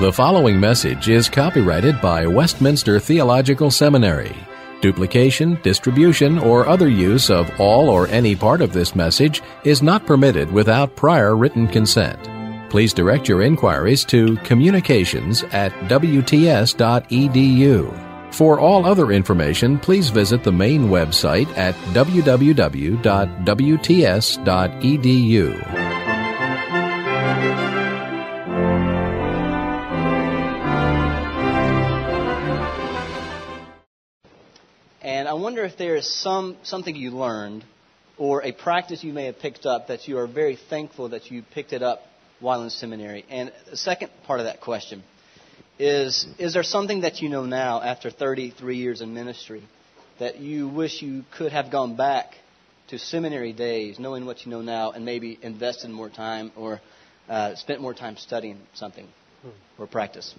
The following message is copyrighted by Westminster Theological Seminary. Duplication, distribution, or other use of all or any part of this message is not permitted without prior written consent. Please direct your inquiries to communications@wts.edu. For all other information, please visit the main website at www.wts.edu. And I wonder if there is something you learned or a practice you may have picked up that you are very thankful that you picked it up while in seminary. And the second part of that question is there something that you know now after 33 years in ministry that you wish you could have gone back to seminary days knowing what you know now and maybe invested more time or spent more time studying something or practice?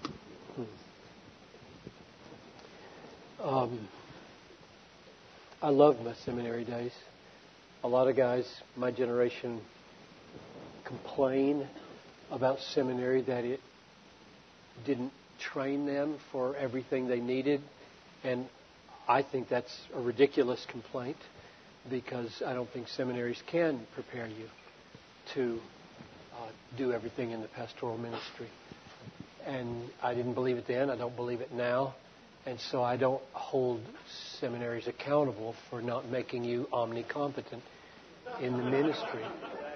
I loved my seminary days. A lot of guys, my generation, complain about seminary that it didn't train them for everything they needed. And I think that's a ridiculous complaint because I don't think seminaries can prepare you to do everything in the pastoral ministry. And I didn't believe it then. I don't believe it now. And so I don't hold seminaries accountable for not making you omnicompetent in the ministry.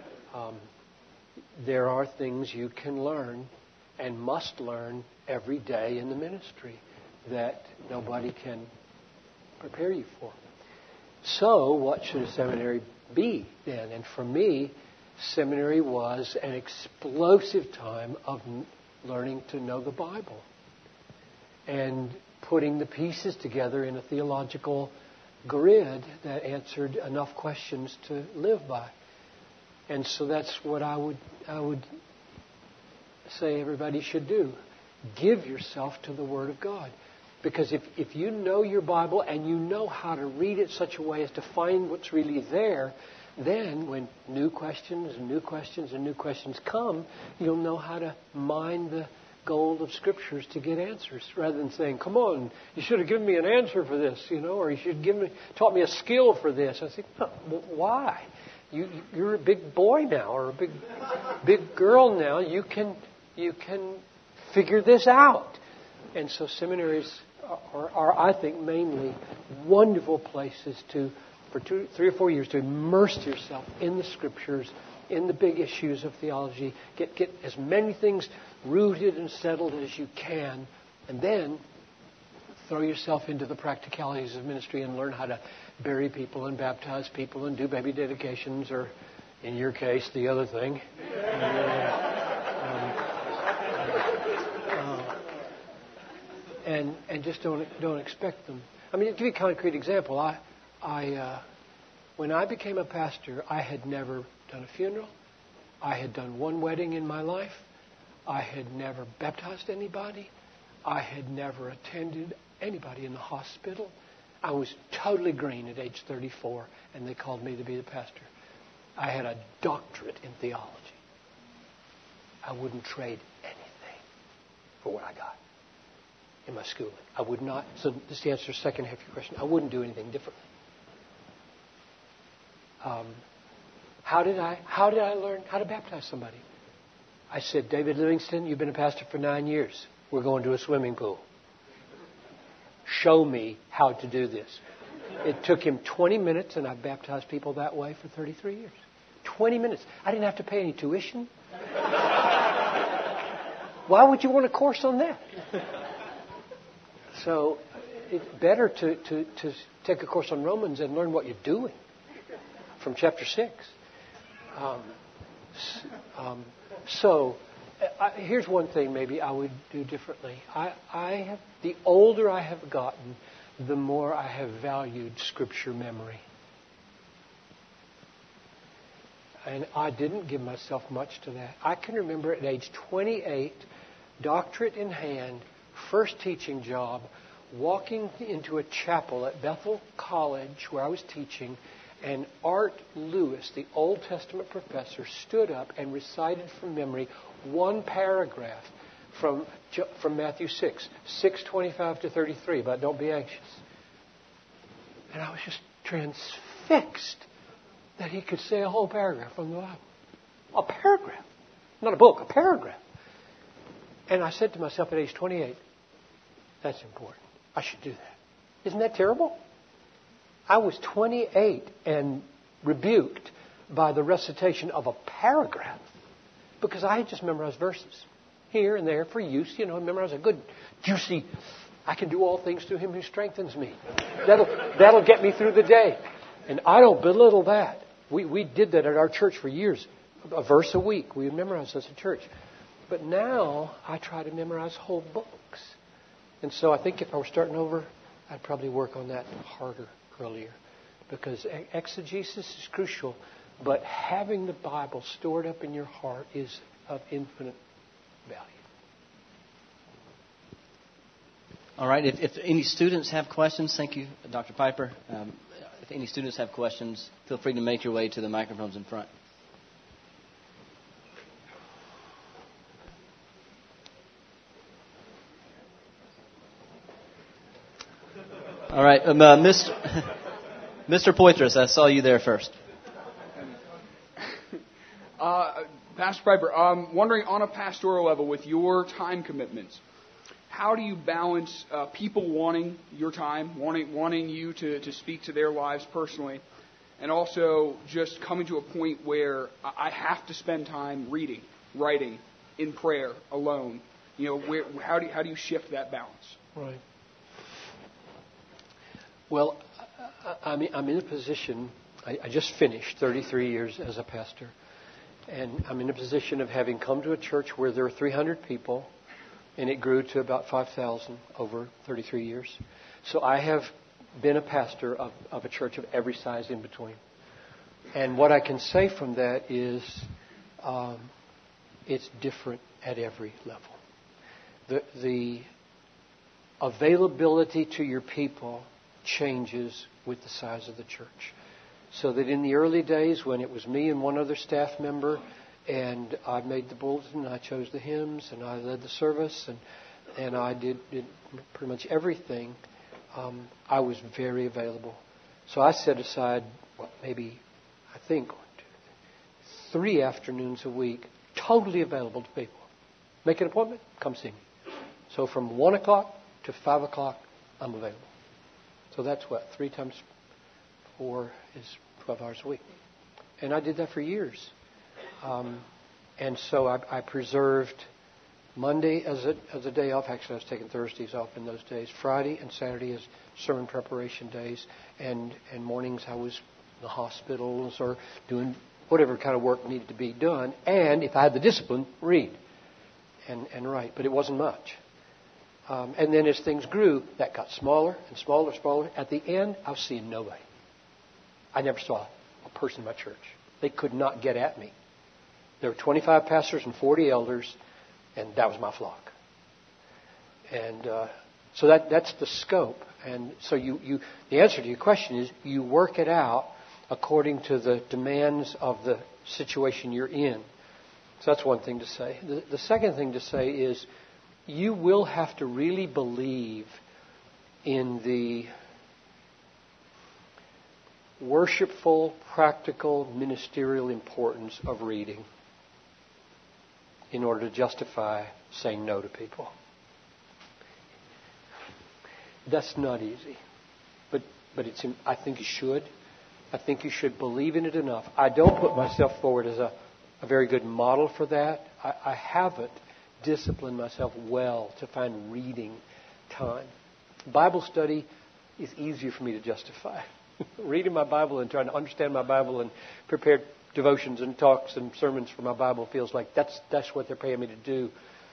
There are things you can learn and must learn every day in the ministry that nobody can prepare you for. So what should a seminary be then? And for me, seminary was an explosive time of learning to know the Bible and putting the pieces together in a theological grid that answered enough questions to live by. And so that's what I would say everybody should do. Give yourself to the Word of God. Because if you know your Bible and you know how to read it such a way as to find what's really there, then when new questions and new questions and new questions come, you'll know how to mine the gold of Scriptures to get answers, rather than saying, "Come on, you should have given me an answer for this, or you should taught me a skill for this." I think, no, why? You're a big boy now, or a big girl now. You can figure this out. And so seminaries are, I think, mainly wonderful places for 3 or 4 years to immerse yourself in the Scriptures, in the big issues of theology, get as many things rooted and settled as you can, and then throw yourself into the practicalities of ministry and learn how to bury people and baptize people and do baby dedications, or in your case, the other thing. And just don't expect them. I mean, to give you a concrete example, when I became a pastor, I had never done a funeral. I had done one wedding in my life. I had never baptized anybody. I had never attended anybody in the hospital. I was totally green at age 34, and they called me to be the pastor. I had a doctorate in theology. I wouldn't trade anything for what I got in my schooling. I would not. So this is the answer to the second half of your question. I wouldn't do anything differently. How did I learn how to baptize somebody? I said, "David Livingston, you've been a pastor for 9 years. We're going to a swimming pool. Show me how to do this." It took him 20 minutes, and I've baptized people that way for 33 years. 20 minutes. I didn't have to pay any tuition. Why would you want a course on that? So it's better to take a course on Romans and learn what you're doing from chapter 6. Here's one thing maybe I would do differently. The older I have gotten, the more I have valued Scripture memory. And I didn't give myself much to that. I can remember at age 28, doctorate in hand, first teaching job, walking into a chapel at Bethel College where I was teaching, and Art Lewis, the Old Testament professor, stood up and recited from memory one paragraph from Matthew 6:25 to 33, about don't be anxious. And I was just transfixed that he could say a whole paragraph from the Bible. A paragraph. Not a book, a paragraph. And I said to myself at age 28, that's important. I should do that. Isn't that terrible? I was 28 and rebuked by the recitation of a paragraph because I had just memorized verses here and there for use. Memorize a good, juicy, I can do all things through him who strengthens me. That'll get me through the day. And I don't belittle that. We did that at our church for years. A verse a week. We memorized as a church. But now I try to memorize whole books. And so I think if I were starting over, I'd probably work on that harder earlier. Because exegesis is crucial. But having the Bible stored up in your heart is of infinite value. All right. If any students have questions, thank you, Dr. Piper. If any students have questions, feel free to make your way to the microphones in front. All right. Mr. Poitras, I saw you there first. Pastor Piper, I'm wondering on a pastoral level with your time commitments, how do you balance people wanting your time, wanting you to speak to their lives personally, and also just coming to a point where I have to spend time reading, writing, in prayer, alone? How do you shift that balance? Right. Well, I'm in a position, I just finished 33 years as a pastor, and I'm in a position of having come to a church where there are 300 people, and it grew to about 5,000 over 33 years. So I have been a pastor of a church of every size in between. And what I can say from that is it's different at every level. The availability to your people changes with the size of the church. So that in the early days when it was me and one other staff member, and I made the bulletin, I chose the hymns, and I led the service, and I did pretty much everything, I was very available. So I set aside, maybe, I think, 3 afternoons a week, totally available to people. Make an appointment, come see me. So from 1 o'clock to 5 o'clock, I'm available. So that's 3 times 4 is 12 hours a week. And I did that for years. And so I preserved Monday as a day off. Actually, I was taking Thursdays off in those days. Friday and Saturday as sermon preparation days. And mornings I was in the hospitals or doing whatever kind of work needed to be done. And if I had the discipline, read and write. But it wasn't much. And then as things grew, that got smaller and smaller and smaller. At the end, I was seeing nobody. I never saw a person in my church. They could not get at me. There were 25 pastors and 40 elders, and that was my flock. And so that's the scope. And so the answer to your question is you work it out according to the demands of the situation you're in. So that's one thing to say. The second thing to say is you will have to really believe in the worshipful, practical, ministerial importance of reading in order to justify saying no to people. That's not easy. But I think you should. I think you should believe in it enough. I don't put myself forward as a very good model for that. I haven't disciplined myself well to find reading time. Bible study is easier for me to justify. Reading my Bible and trying to understand my Bible and prepare devotions and talks and sermons for my Bible feels like that's what they're paying me to do.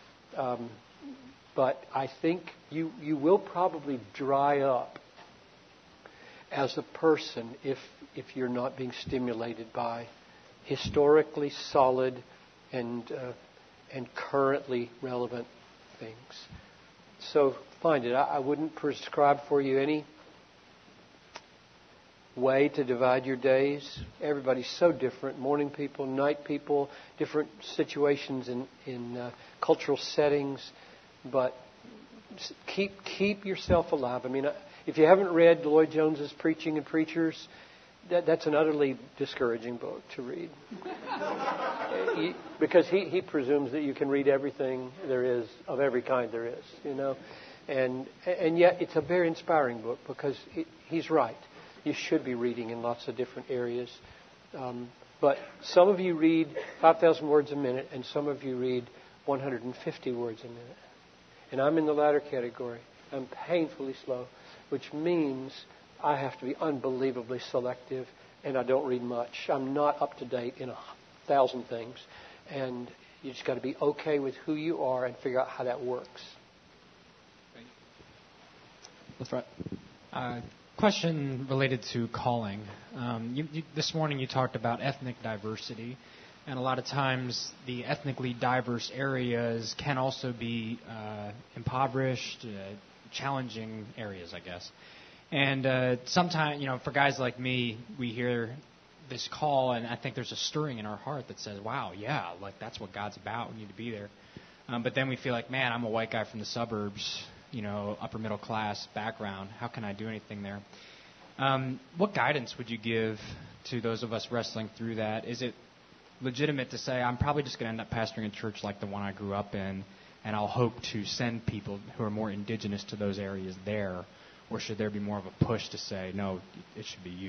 But I think you will probably dry up as a person if you're not being stimulated by historically solid and currently relevant things. So find it. I wouldn't prescribe for you any way to divide your days. Everybody's so different. Morning people, night people, different situations in cultural settings. But keep yourself alive. I mean, if you haven't read Lloyd Jones's Preaching and Preachers, that's an utterly discouraging book to read. Because he presumes that you can read everything there is, of every kind there is, you know. And yet it's a very inspiring book because he's right. You should be reading in lots of different areas. But some of you read 5,000 words a minute and some of you read 150 words a minute. And I'm in the latter category. I'm painfully slow, which means I have to be unbelievably selective, and I don't read much. I'm not up to date in 1,000 things. And you just got to be okay with who you are and figure out how that works. That's right. Question related to calling. This morning you talked about ethnic diversity, and a lot of times the ethnically diverse areas can also be impoverished, challenging areas, I guess. And sometimes, you know, for guys like me, we hear this call, and I think there's a stirring in our heart that says, wow, yeah, like that's what God's about. We need to be there. But then we feel like, man, I'm a white guy from the suburbs, you know, upper middle class background. How can I do anything there? What guidance would you give to those of us wrestling through that? Is it legitimate to say, I'm probably just going to end up pastoring a church like the one I grew up in, and I'll hope to send people who are more indigenous to those areas there? Or should there be more of a push to say, no, it should be you?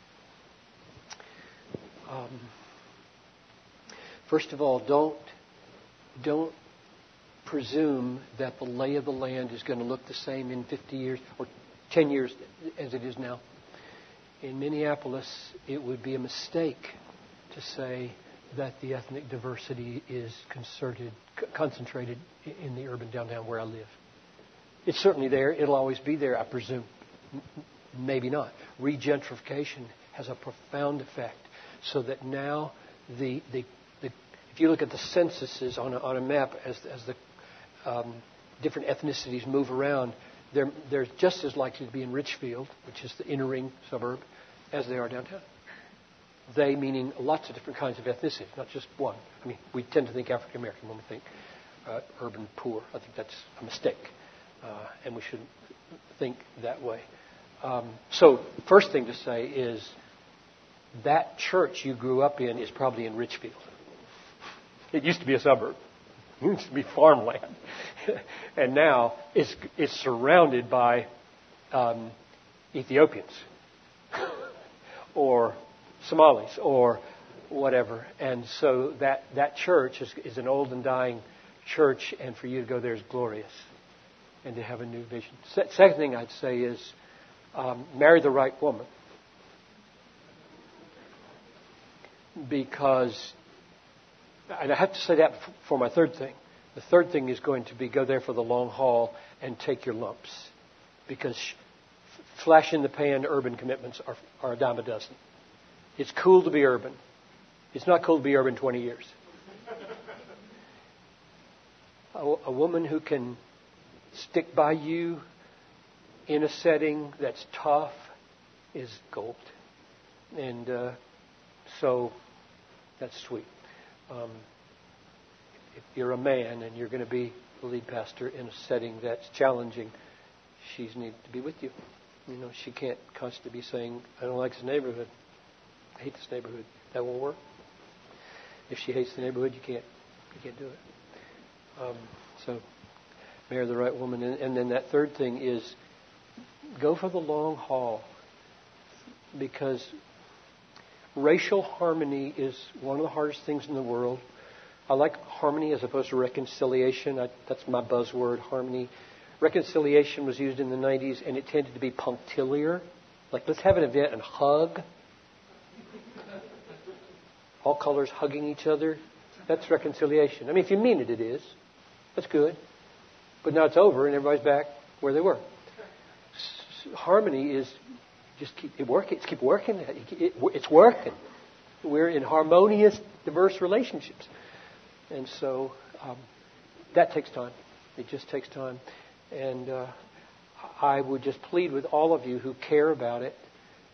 First of all, don't presume that the lay of the land is going to look the same in 50 years or 10 years as it is now. In Minneapolis, it would be a mistake to say that the ethnic diversity is concentrated in the urban downtown where I live. It's certainly there. It'll always be there, I presume. Maybe not. Regentrification has a profound effect, so that now if you look at the censuses on a map as the different ethnicities move around, they're just as likely to be in Richfield, which is the inner ring suburb, as they are downtown. They meaning lots of different kinds of ethnicity, not just one. I mean, we tend to think African American when we think urban poor. I think that's a mistake. And we shouldn't think that way. So, first thing to say is that church you grew up in is probably in Richfield. It used to be a suburb. It used to be farmland. And now it's surrounded by Ethiopians or Somalis or whatever. And so that church is an old and dying church, and for you to go there is glorious. And to have a new vision. Second thing I'd say is marry the right woman. Because, and I have to say that for my third thing. The third thing is going to be go there for the long haul and take your lumps. Because flash in the pan urban commitments are a dime a dozen. It's cool to be urban. It's not cool to be urban 20 years. A woman who can stick by you in a setting that's tough is gold. And so that's sweet. If you're a man and you're going to be the lead pastor in a setting that's challenging, she's needed to be with you. You know, she can't constantly be saying, I don't like this neighborhood. I hate this neighborhood. That won't work. If she hates the neighborhood, you can't do it. So marry the right woman. And then that third thing is go for the long haul. Because racial harmony is one of the hardest things in the world. I like harmony as opposed to reconciliation. That's my buzzword, harmony. Reconciliation was used in the 90s, and it tended to be punctiliar. Like, let's have an event and hug. All colors hugging each other. That's reconciliation. I mean, if you mean it, it is. That's good. But now it's over, and everybody's back where they were. Harmony is just keep working. Keep working. It's working. We're in harmonious, diverse relationships. And so that takes time. It just takes time. And I would just plead with all of you who care about it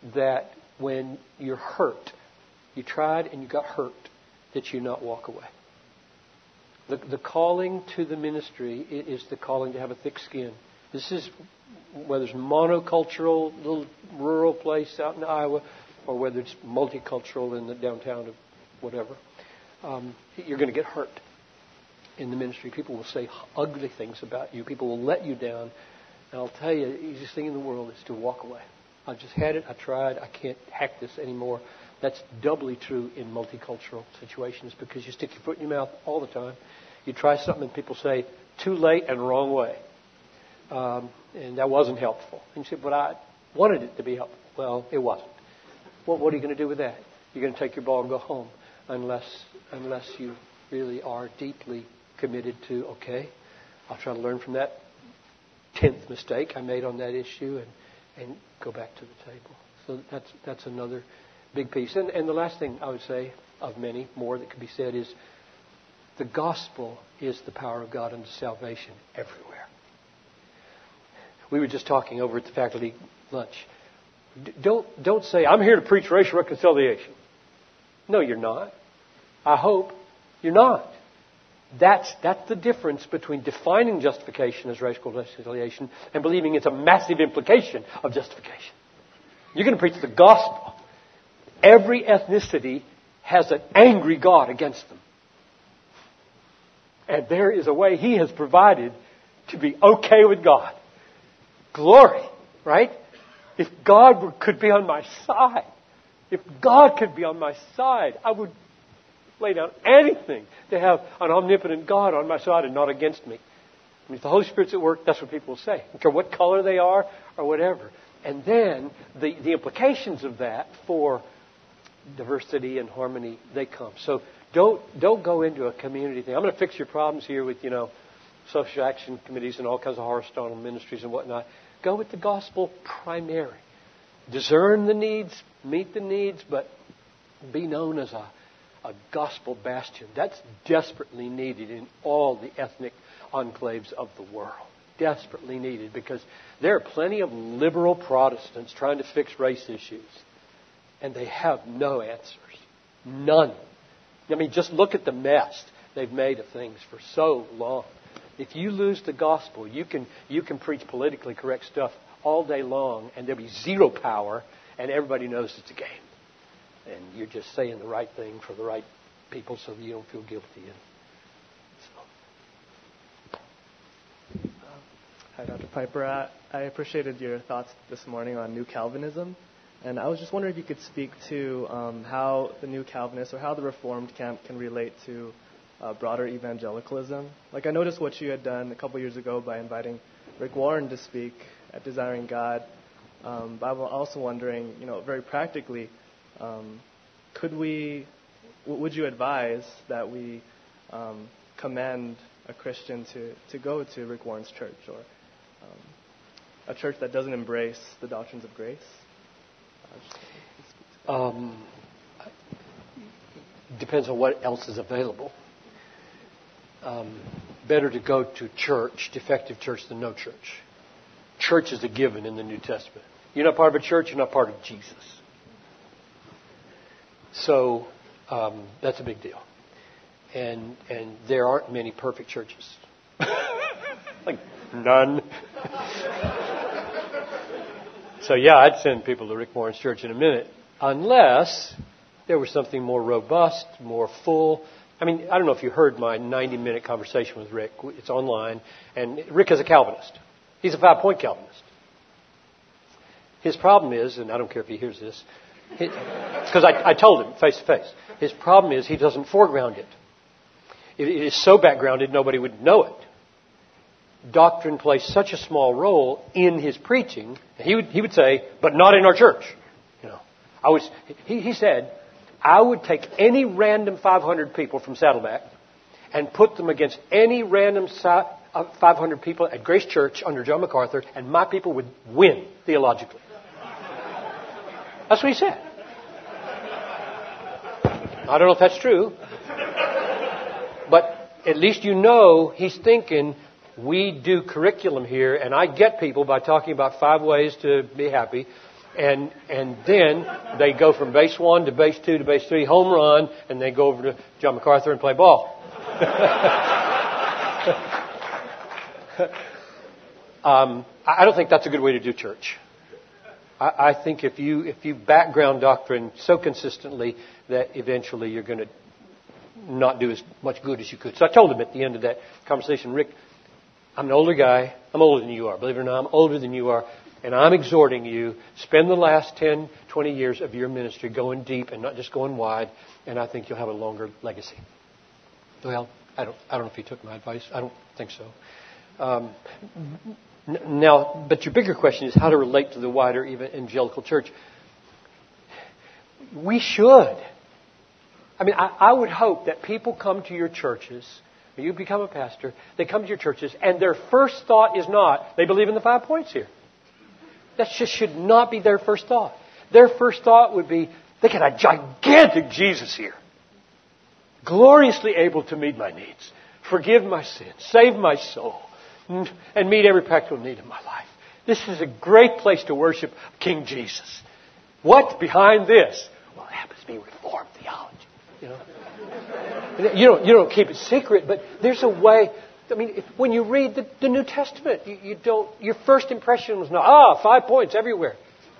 that when you're hurt, you tried and you got hurt, that you not walk away. The calling to the ministry is the calling to have a thick skin. This is whether it's monocultural, little rural place out in Iowa, or whether it's multicultural in the downtown of whatever. You're going to get hurt in the ministry. People will say ugly things about you. People will let you down. And I'll tell you, the easiest thing in the world is to walk away. I've just had it. I tried. I can't hack this anymore. That's doubly true in multicultural situations because you stick your foot in your mouth all the time. You try something and people say, too late and wrong way. And that wasn't helpful. And you say, but I wanted it to be helpful. Well, it wasn't. Well, what are you going to do with that? You're going to take your ball and go home unless you really are deeply committed to, okay, I'll try to learn from that 10th mistake I made on that issue and go back to the table. So that's another big piece. And the last thing I would say, of many more that could be said, is the gospel is the power of God unto salvation everywhere. We were just talking over at the faculty lunch. Don't say, I'm here to preach racial reconciliation. No, you're not. I hope you're not. That's the difference between defining justification as racial reconciliation and believing it's a massive implication of justification. You're going to preach the gospel. Every ethnicity has an angry God against them. And there is a way He has provided to be okay with God. Glory, right? If God could be on my side, if God could be on my side, I would lay down anything to have an omnipotent God on my side and not against me. I mean, if the Holy Spirit's at work, that's what people will say. I don't care what color they are or whatever. And then the implications of that for diversity and harmony, they come. So don't go into a community thing. I'm going to fix your problems here with, social action committees and all kinds of horizontal ministries and whatnot. Go with the gospel primary. Discern the needs, meet the needs, but be known as a gospel bastion. That's desperately needed in all the ethnic enclaves of the world. Desperately needed because there are plenty of liberal Protestants trying to fix race issues. And they have no answers. None. I mean, just look at the mess they've made of things for so long. If you lose the gospel, you can preach politically correct stuff all day long, and there'll be zero power, and everybody knows it's a game. And you're just saying the right thing for the right people so that you don't feel guilty. Hi, Dr. Piper. I appreciated your thoughts this morning on New Calvinism. And I was just wondering if you could speak to how the New Calvinists or how the Reformed camp can relate to broader evangelicalism. Like I noticed what you had done a couple years ago by inviting Rick Warren to speak at Desiring God. But I'm also wondering, very practically, would you advise that we commend a Christian to go to Rick Warren's church or a church that doesn't embrace the doctrines of grace? Depends on what else is available. Better to go to church, defective church, than no church. Church is a given in the New Testament. You're not part of a church, you're not part of Jesus. So that's a big deal. And there aren't many perfect churches. Like none. So yeah, I'd send people to Rick Warren's church in a minute. Unless there was something more robust, more full. I mean, I don't know if you heard my 90-minute conversation with Rick. It's online. And Rick is a Calvinist. He's a 5-point Calvinist. His problem is, and I don't care if he hears this, because I told him face to face, his problem is he doesn't foreground it. It is so backgrounded nobody would know it. Doctrine plays such a small role in his preaching. He would say, but not in our church. He said, I would take any random 500 people from Saddleback and put them against any random 500 people at Grace Church under John MacArthur, and my people would win theologically. That's what he said. I don't know if that's true. But at least he's thinking, we do curriculum here, and I get people by talking about 5 ways to be happy. And then they go from base 1 to base 2 to base 3, home run, and they go over to John MacArthur and play ball. I don't think that's a good way to do church. I think if you background doctrine so consistently that eventually you're going to not do as much good as you could. So I told him at the end of that conversation, Rick, I'm an older guy. I'm older than you are. Believe it or not, I'm older than you are. And I'm exhorting you, spend the last 10, 20 years of your ministry going deep and not just going wide, and I think you'll have a longer legacy. Well, I don't know if he took my advice. I don't think so. Now, but your bigger question is how to relate to the wider evangelical church. We should. I mean, I would hope that people come to your churches, when you become a pastor, they come to your churches, and their first thought is not, they believe in the 5 points here. That just should not be their first thought. Their first thought would be, they got a gigantic Jesus here. Gloriously able to meet my needs, forgive my sins, save my soul, and meet every practical need of my life. This is a great place to worship King Jesus. What's behind this? Well, it happens to be Reformed theology. You don't keep it secret, but there's a way. I mean, when you read the New Testament, you don't. Your first impression was not 5 points everywhere.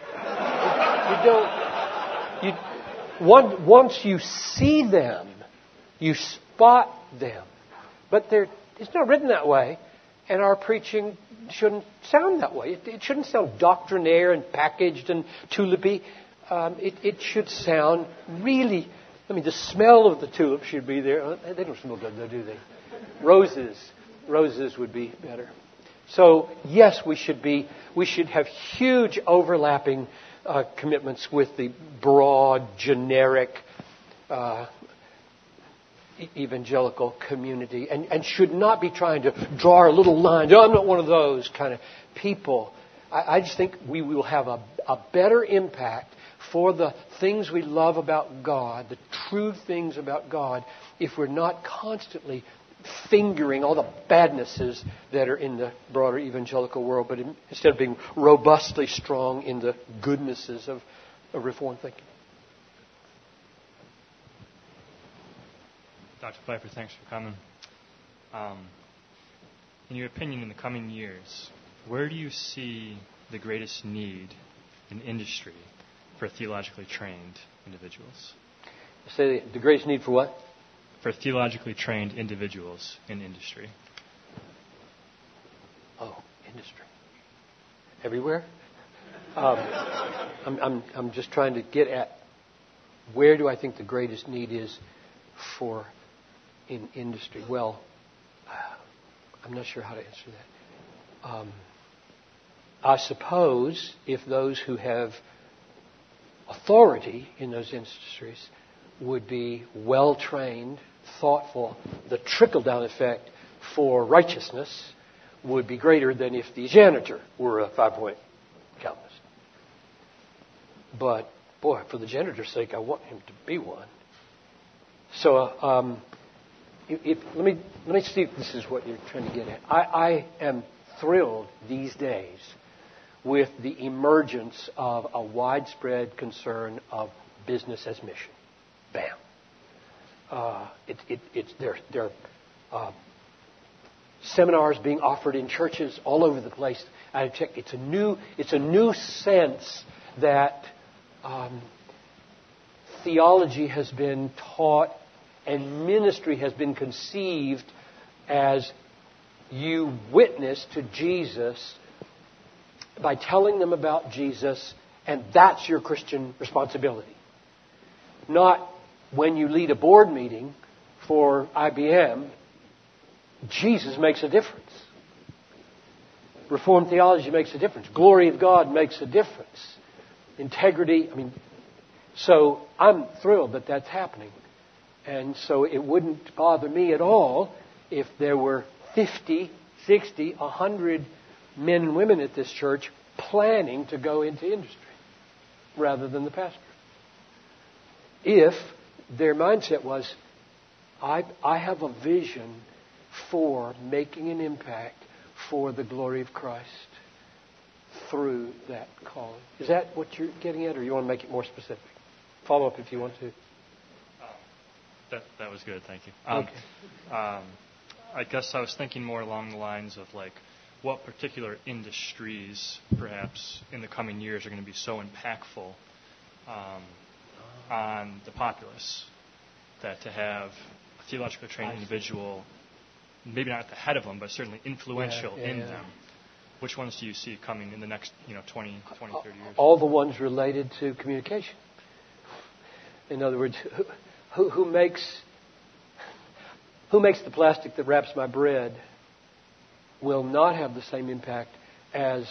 Once you see them, you spot them, but it's not written that way, and our preaching shouldn't sound that way. It shouldn't sound doctrinaire and packaged and tulipy. It should sound really. I mean, the smell of the tulips should be there. They don't smell good, though, do they? Roses would be better. So, yes, we should have huge overlapping commitments with the broad, generic evangelical community, and should not be trying to draw our little lines. I'm not one of those kind of people. I just think we will have a better impact for the things we love about God, the true things about God, if we're not constantly fingering all the badnesses that are in the broader evangelical world, but instead of being robustly strong in the goodnesses of Reformed thinking. Dr. Piper, thanks for coming. In your opinion, in the coming years, where do you see the greatest need in industry for theologically trained individuals? Say the greatest need for what? For theologically trained individuals in industry. Oh, industry. Everywhere? I'm just trying to get at where do I think the greatest need is for in industry. Well, I'm not sure how to answer that. I suppose if those who have authority in those industries would be well-trained, thoughtful, the trickle-down effect for righteousness would be greater than if the janitor were a 5-point Calvinist. But, boy, for the janitor's sake, I want him to be one. So, let me see if this is what you're trying to get at. I am thrilled these days with the emergence of a widespread concern of business as mission. Bam. There are seminars being offered in churches all over the place. I checked. It's a new sense that theology has been taught and ministry has been conceived as you witness to Jesus by telling them about Jesus, and that's your Christian responsibility. Not when you lead a board meeting for IBM, Jesus makes a difference. Reformed theology makes a difference. Glory of God makes a difference. Integrity, so I'm thrilled that that's happening. And so it wouldn't bother me at all if there were 50, 60, 100 men and women at this church planning to go into industry rather than the pastor. If their mindset was, I have a vision for making an impact for the glory of Christ through that calling. Is that what you're getting at, or you want to make it more specific? Follow up if you want to. That was good, thank you. Okay. I guess I was thinking more along the lines of like what particular industries, perhaps in the coming years, are going to be so impactful on the populace that to have a theologically trained individual, maybe not at the head of them, but certainly influential in them. Which ones do you see coming in the next 20, 30 years? All the ones related to communication. In other words, who makes the plastic that wraps my bread will not have the same impact as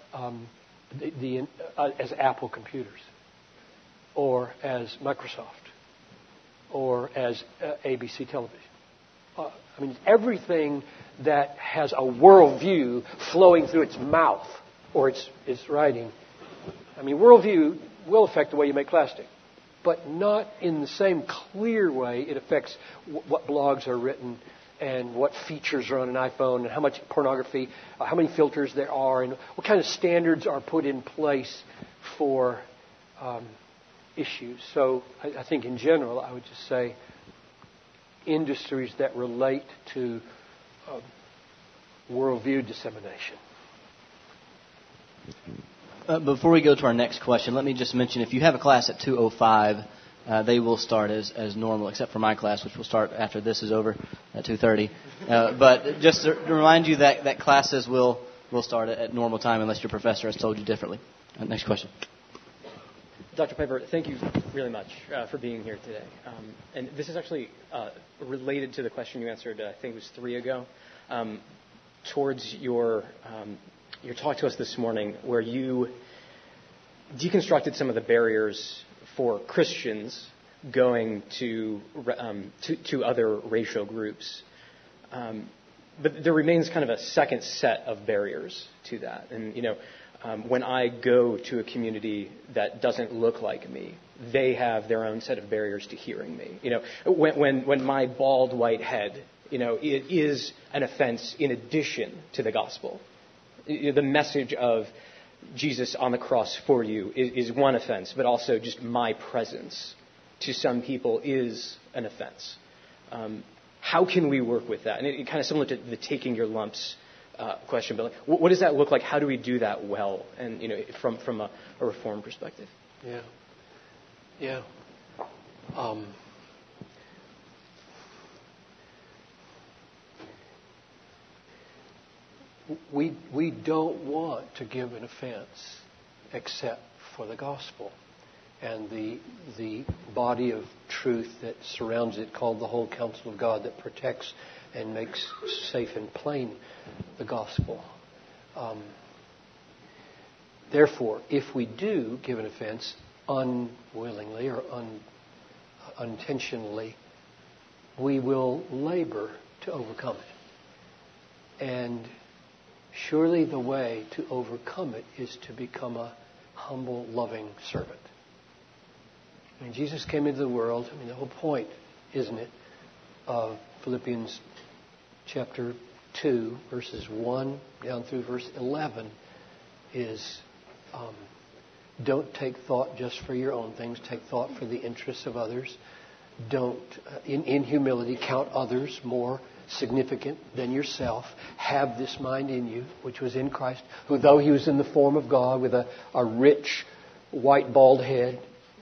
as Apple computers, or as Microsoft, or as ABC television. Everything that has a worldview flowing through its mouth or its writing. Worldview will affect the way you make plastic, but not in the same clear way it affects what blogs are written and what features are on an iPhone and how much pornography, how many filters there are, and what kind of standards are put in place for issues. So I think in general, I would just say industries that relate to worldview dissemination. Before we go to our next question, let me just mention, if you have a class at 2:05, they will start as normal, except for my class, which will start after this is over at 2:30. But just to remind you that classes will start at normal time unless your professor has told you differently. Next question. Dr. Piper, thank you really much for being here today. And this is actually related to the question you answered, I think it was 3 ago, towards your talk to us this morning, where you deconstructed some of the barriers for Christians going to other racial groups. But there remains kind of a second set of barriers to that. And, when I go to a community that doesn't look like me, they have their own set of barriers to hearing me. When my bald white head, it is an offense in addition to the gospel. The message of Jesus on the cross for you is one offense, but also just my presence to some people is an offense. How can we work with that? And it kind of similar to the taking your lumps question, but what does that look like? How do we do that well? And from a reform perspective. Yeah. We don't want to give an offense except for the gospel and the body of truth that surrounds it, called the whole counsel of God, that protects and makes safe and plain the gospel. Therefore, if we do give an offense unwillingly or unintentionally, we will labor to overcome it. And surely the way to overcome it is to become a humble, loving servant. Jesus came into the world. The whole point, isn't it, of Philippians chapter 2, verses 1 down through verse 11 is don't take thought just for your own things. Take thought for the interests of others. Don't, in humility, count others more significant than yourself. Have this mind in you, which was in Christ, who, though he was in the form of God with a rich white bald head,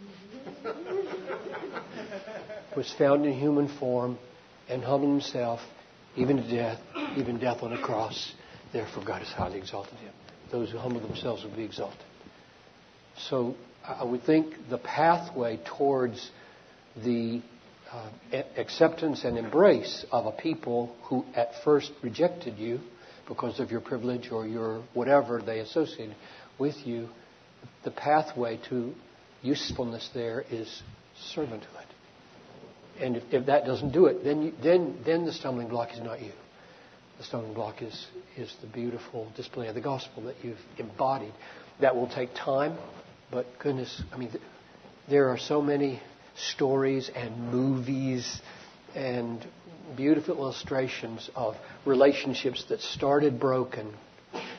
was found in human form and humbled himself even to death, even death on a cross. Therefore God has highly exalted him. Those who humble themselves will be exalted. So I would think the pathway towards the acceptance and embrace of a people who at first rejected you because of your privilege or your whatever they associated with you, the pathway to usefulness there is servanthood. And if that doesn't do it, then the stumbling block is not you. The stumbling block is the beautiful display of the gospel that you've embodied. That will take time, but goodness, there are so many stories and movies and beautiful illustrations of relationships that started broken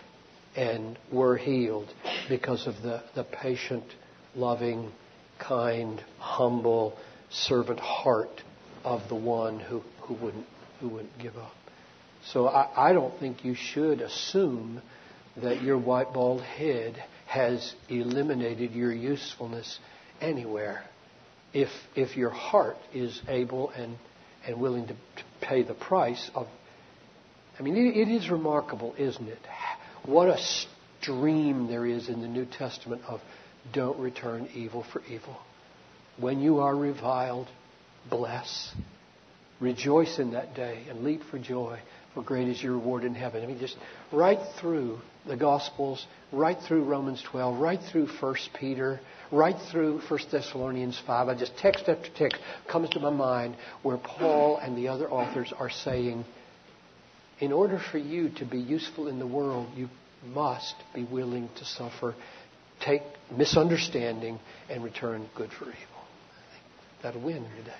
and were healed because of the patient, loving, kind, humble servant heart of the one who wouldn't give up. So I don't think you should assume that your white bald head has eliminated your usefulness anywhere. If your heart is able and willing to pay the price of... I mean, it is remarkable, isn't it? What a stream there is in the New Testament of don't return evil for evil. When you are reviled, bless. Rejoice in that day and leap for joy, for great is your reward in heaven. I mean, just right through the Gospels, right through Romans 12, right through 1 Peter, right through 1 Thessalonians 5. I just text after text comes to my mind where Paul and the other authors are saying, in order for you to be useful in the world, you must be willing to suffer, take misunderstanding, and return good for evil. I think that'll win today.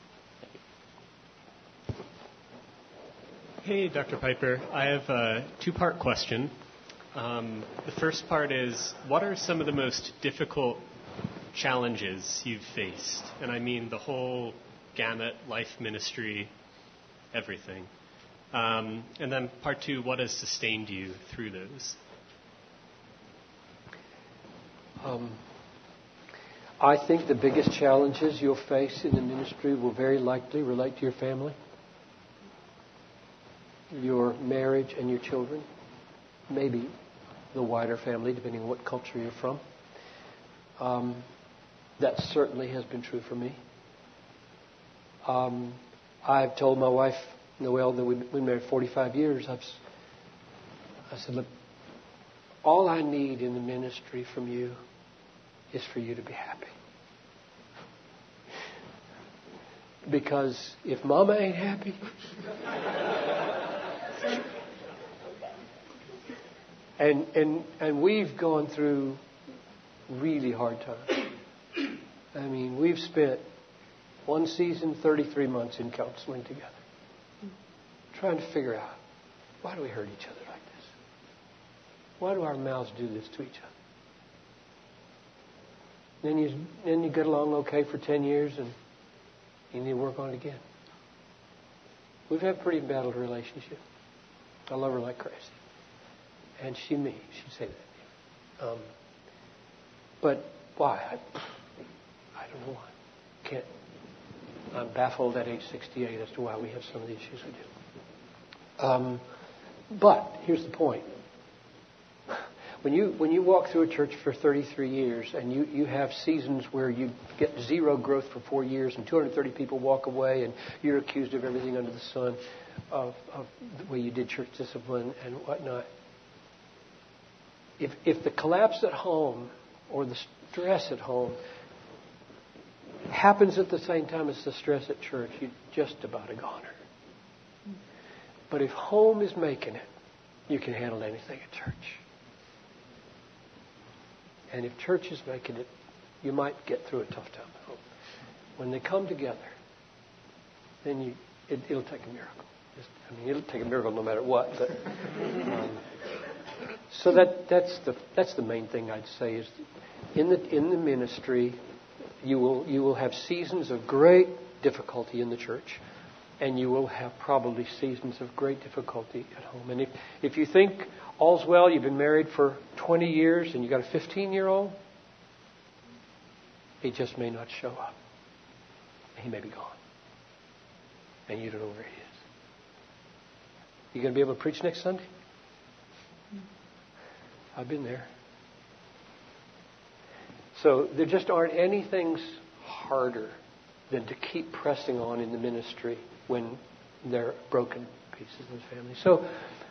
Hey, Dr. Piper. I have a two-part question. The first part is, what are some of the most difficult challenges you've faced? And I mean the whole gamut, life, ministry, everything. And then part two, what has sustained you through those? I think the biggest challenges you'll face in the ministry will very likely relate to your family, your marriage, and your children. Maybe the wider family, depending on what culture you're from. That certainly has been true for me. I've told my wife, Noelle, that we've been married 45 years. I said, look, all I need in the ministry from you is for you to be happy. Because if Mama ain't happy, and we've gone through really hard times. I mean, we've spent one season, 33 months in counseling together, trying to figure out, why do we hurt each other like this? Why do our mouths do this to each other? Then you get along okay for 10 years, and you need to work on it again. We've had a pretty embattled relationship. I love her like crazy. And she me. She'd say that. But why? I don't know why. I'm baffled at age 68 as to why we have some of the issues we do. But here's the point. When you walk through a church for 33 years and you have seasons where you get zero growth for 4 years and 230 people walk away and you're accused of everything under the sun, of the way you did church discipline and whatnot, if the collapse at home or the stress at home happens at the same time as the stress at church, you're just about a goner. But if home is making it, you can handle anything at church. And if church is making it, you might get through a tough time at home. When they come together, then it'll take a miracle. It'll take a miracle no matter what. But so that's the main thing I'd say is in the ministry, you will have seasons of great difficulty in the church, and you will have probably seasons of great difficulty at home. And if you think all's well, you've been married for 20 years and you got a 15-year-old, he just may not show up. He may be gone. And you don't know where he is. You going to be able to preach next Sunday? I've been there. So there just aren't any things harder than to keep pressing on in the ministry when there are broken pieces in the family. So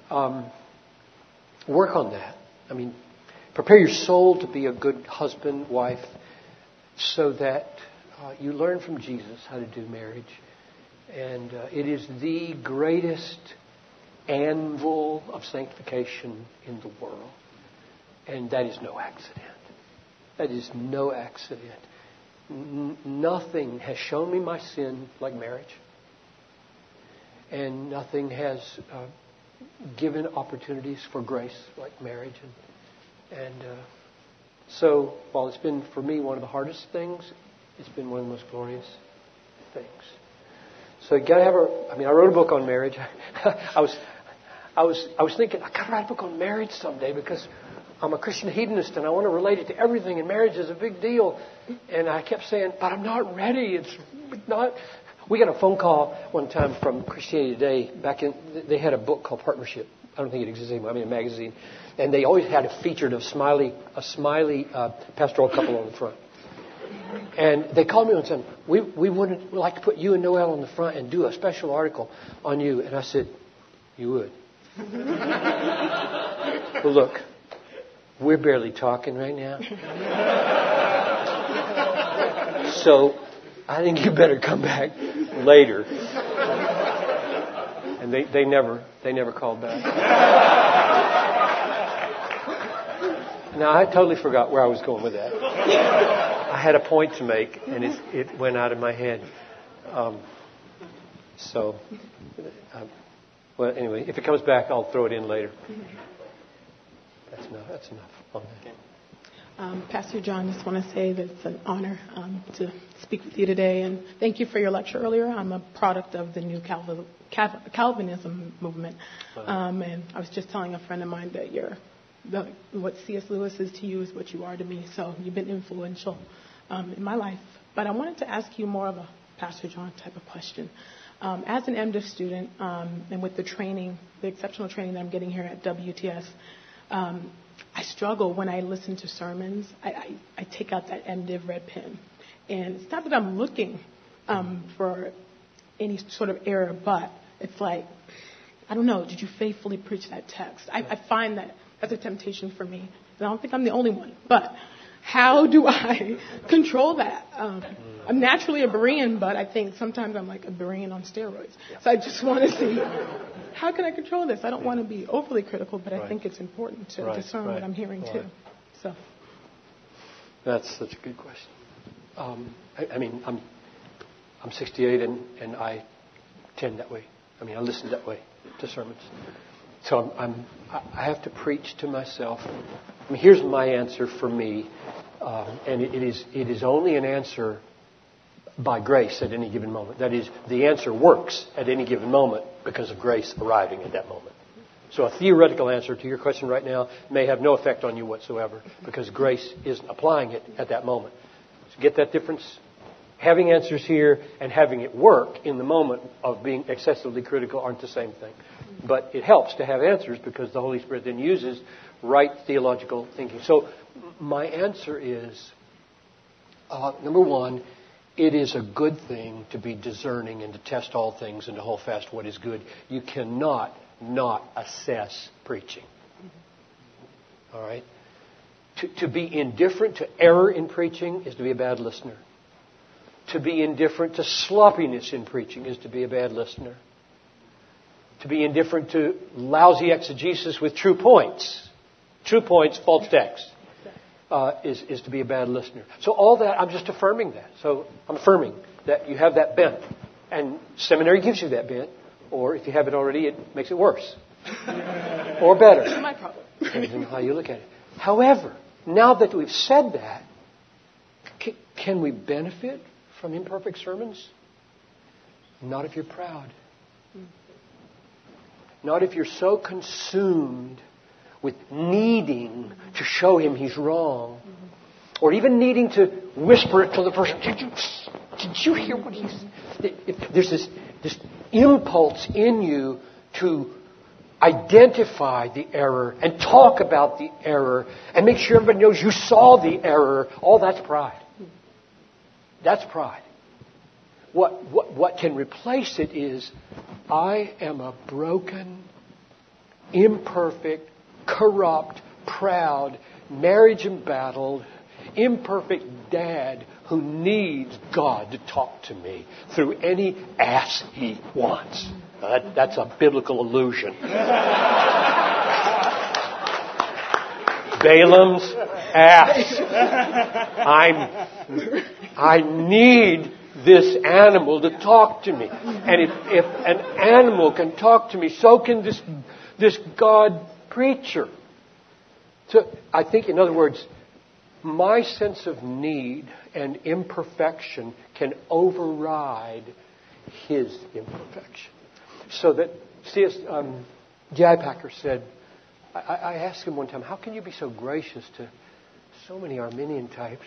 work on that. I mean, prepare your soul to be a good husband, wife, so that you learn from Jesus how to do marriage. And it is the greatest anvil of sanctification in the world. And that is no accident. That is no accident. Nothing has shown me my sin like marriage. And nothing has given opportunities for grace, like marriage. And so, while it's been, for me, one of the hardest things, it's been one of the most glorious things. So you got to have I wrote a book on marriage. I was thinking, I got to write a book on marriage someday because I'm a Christian hedonist and I want to relate it to everything, and marriage is a big deal. And I kept saying, but I'm not ready. It's not. We got a phone call one time from Christianity Today. They had a book called Partnership. I don't think it exists anymore. A magazine. And they always had featured a smiley pastoral couple on the front. And they called me and said, we would like to put you and Noel on the front and do a special article on you. And I said, you would. Well, look, we're barely talking right now. So I think you better come back later. And they never called back. Now, I totally forgot where I was going with that. I had a point to make, and it went out of my head. Well, anyway, if it comes back, I'll throw it in later. That's enough on that. Pastor John, I just want to say that it's an honor to speak with you today, and thank you for your lecture earlier. I'm a product of the new Calvinism movement, and I was just telling a friend of mine that what C.S. Lewis is to you is what you are to me, so you've been influential in my life. But I wanted to ask you more of a Pastor John type of question. As an MDiv student, and with the training, the exceptional training that I'm getting here at WTS, I struggle when I listen to sermons. I take out that MDiv red pen. And it's not that I'm looking for any sort of error, but it's like, I don't know, did you faithfully preach that text? I find that that's a temptation for me. And I don't think I'm the only one. But how do I control that? I'm naturally a Berean, but I think sometimes I'm like a Berean on steroids. So I just want to see, how can I control this? I don't want to be overly critical, but I think it's important to discern what I'm hearing too. So that's such a good question. I'm 68 and I tend that way. I listen that way to sermons. So I have to preach to myself. Here's my answer for me, and it is only an answer by grace at any given moment. That is, the answer works at any given moment because of grace arriving at that moment. So a theoretical answer to your question right now may have no effect on you whatsoever because grace isn't applying it at that moment. So get that difference? Having answers here and having it work in the moment of being excessively critical aren't the same thing. But it helps to have answers because the Holy Spirit then uses right theological thinking. So my answer is, number one, it is a good thing to be discerning and to test all things and to hold fast what is good. You cannot not assess preaching. All right? To be indifferent to error in preaching is to be a bad listener. To be indifferent to sloppiness in preaching is to be a bad listener. To be indifferent to lousy exegesis with true points, false text, is to be a bad listener. So all that, I'm just affirming that. So I'm affirming that you have that bent. And seminary gives you that bent. Or if you have it already, it makes it worse. Or better. That's my problem. Depends on how you look at it. However, now that we've said that, can we benefit from imperfect sermons? Not if you're proud. Not if you're so consumed with needing to show him he's wrong. Or even needing to whisper it to the person. Did you hear what he said? If there's this impulse in you to identify the error and talk about the error and make sure everybody knows you saw the error. All that's pride. That's pride. What can replace it is, I am a broken, imperfect, corrupt, proud, marriage-embattled, imperfect dad who needs God to talk to me through any ass he wants. That's a biblical illusion. Balaam's ass. I need this animal to talk to me. And if an animal can talk to me, so can this this God preacher? So I think, in other words, my sense of need and imperfection can override his imperfection. So that J.I. Packer said, I asked him one time, how can you be so gracious to so many Arminian types?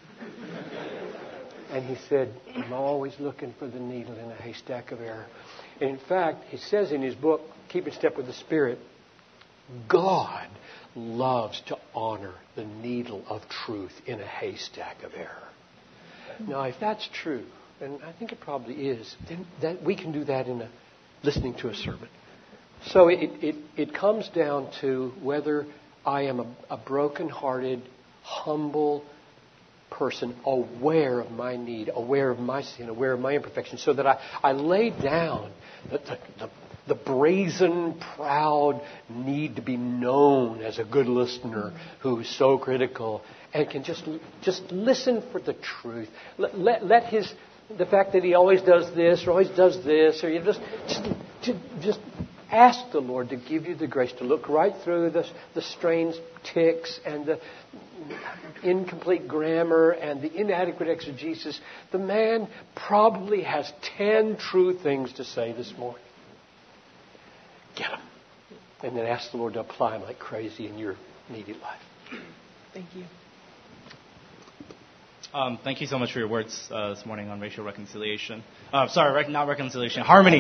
And he said, I'm always looking for the needle in a haystack of error. And in fact, he says in his book, Keep in Step with the Spirit, God loves to honor the needle of truth in a haystack of error. Now, if that's true, and I think it probably is, then that we can do that in listening to a sermon. So it comes down to whether I am a broken-hearted, humble person, aware of my need, aware of my sin, aware of my imperfection, so that I lay down the brazen, proud need to be known as a good listener who's so critical and can just listen for the truth. Let the fact that he always does this or always does this, or you just ask the Lord to give you the grace to look right through the strange tics and the incomplete grammar and the inadequate exegesis. The man probably has 10 true things to say this morning. Get them. And then ask the Lord to apply them like crazy in your immediate life. Thank you. Thank you so much for your words this morning on racial reconciliation. Sorry, not reconciliation. Harmony.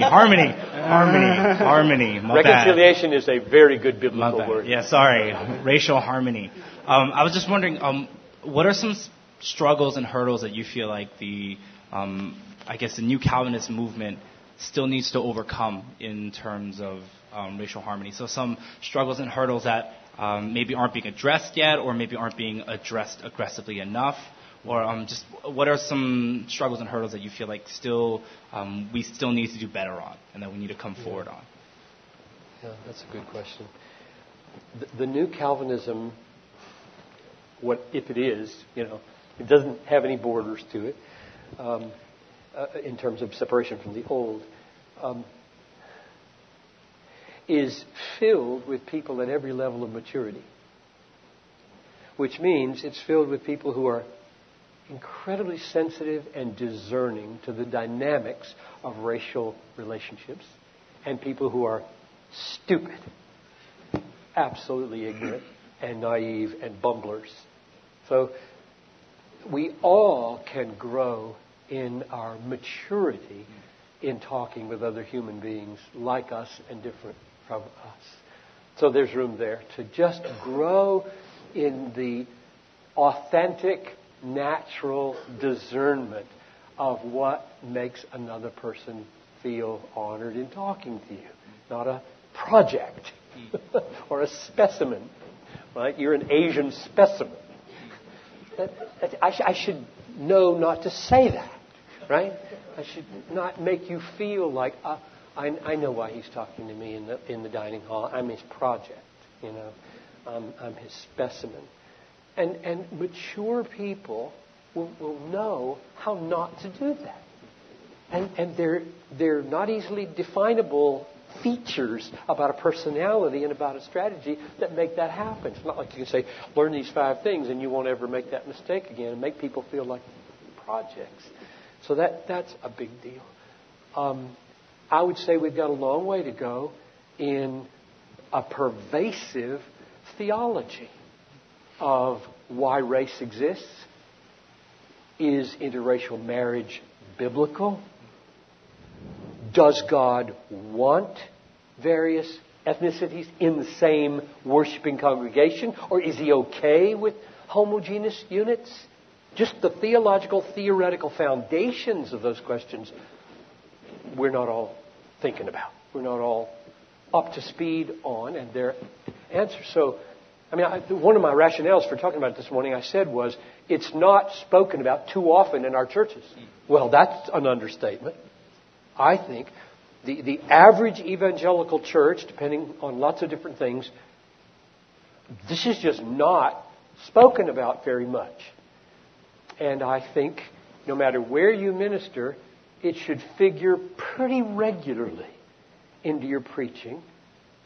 Reconciliation is a very good biblical word. Yeah, sorry. Racial harmony. I was just wondering, what are some struggles and hurdles that you feel like the New Calvinist movement still needs to overcome in terms of racial harmony? So some struggles and hurdles that maybe aren't being addressed yet, or maybe aren't being addressed aggressively enough. Or just what are some struggles and hurdles that you feel like we still need to do better on, and that we need to come forward on? Yeah, that's a good question. The new Calvinism, what if it is, it doesn't have any borders to it in terms of separation from the old, is filled with people at every level of maturity, which means it's filled with people who are incredibly sensitive and discerning to the dynamics of racial relationships, and people who are stupid, absolutely ignorant and naive and bumblers. So we all can grow in our maturity in talking with other human beings like us and different from us. So there's room there to just grow in the authentic, natural discernment of what makes another person feel honored in talking to you. Not a project or a specimen, right? You're an Asian specimen. I should know not to say that, right? I should not make you feel like I know why he's talking to me in the dining hall. I'm his project, I'm his specimen. And mature people will know how not to do that. And they're not easily definable features about a personality and about a strategy that make that happen. It's not like you can say, learn these 5 things and you won't ever make that mistake again, and make people feel like projects. So that's a big deal. I would say we've got a long way to go in a pervasive theology of why race exists. Is interracial marriage biblical? Does God want various ethnicities in the same worshiping congregation? Or is he okay with homogeneous units? Just the theological, theoretical foundations of those questions we're not all thinking about. We're not all up to speed on, and their answers. So, one of my rationales for talking about it this morning, I said, was it's not spoken about too often in our churches. Well, that's an understatement. I think the average evangelical church, depending on lots of different things, this is just not spoken about very much. And I think no matter where you minister, it should figure pretty regularly into your preaching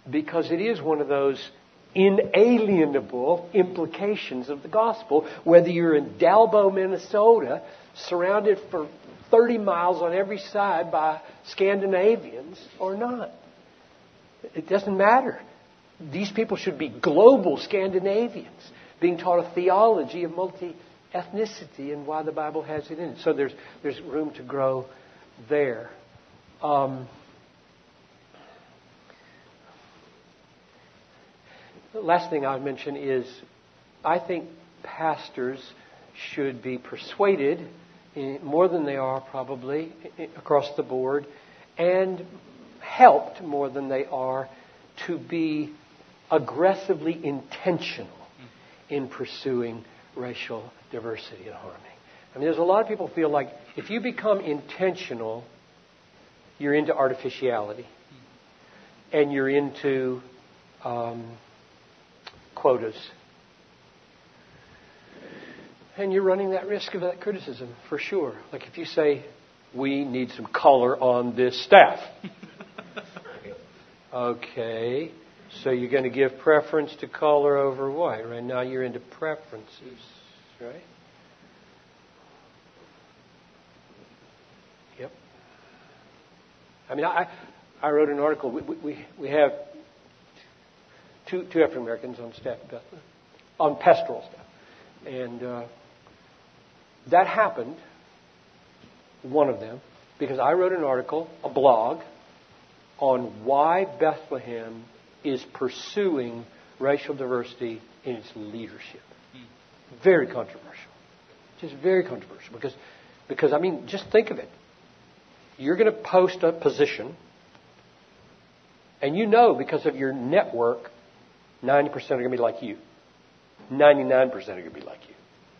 because it is one of those inalienable implications of the gospel, whether you're in Dalbo, Minnesota, surrounded for 30 miles on every side by Scandinavians or not. It doesn't matter. These people should be global Scandinavians, being taught a theology of multi-ethnicity and why the Bible has it in it. So there's room to grow there. The last thing I would mention is I think pastors should be persuaded, more than they are probably, across the board, and helped more than they are to be aggressively intentional in pursuing racial diversity and harmony. I mean, there's a lot of people who feel like if you become intentional, you're into artificiality. And you're into quotas. And you're running that risk of that criticism, for sure. Like if you say, we need some color on this staff. Okay, so you're going to give preference to color over white. Right now you're into preferences, right? Yep. I mean, I wrote an article. We have two African Americans on staff, on pastoral staff. And that happened, one of them, because I wrote an article, a blog, on why Bethlehem is pursuing racial diversity in its leadership. Very controversial. Just very controversial. Because I mean, just think of it. You're going to post a position, and you know because of your network, 90% are going to be like you. 99% are going to be like you.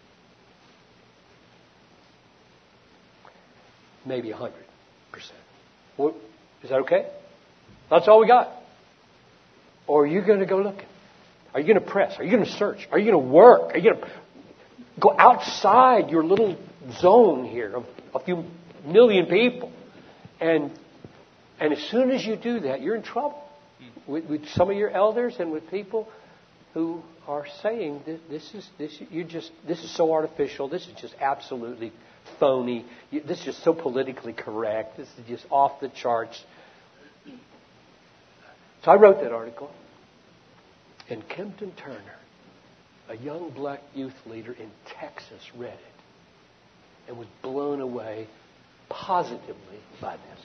Maybe 100%. Well, is that okay? That's all we got. Or are you going to go looking? Are you going to press? Are you going to search? Are you going to work? Are you going to go outside your little zone here of a few million people? And as soon as you do that, you're in trouble with some of your elders and with people who are saying this is so artificial. This is just absolutely phony. This is just so politically correct. This is just off the charts. So I wrote that article, and Kempton Turner, a young black youth leader in Texas, read it and was blown away positively by this.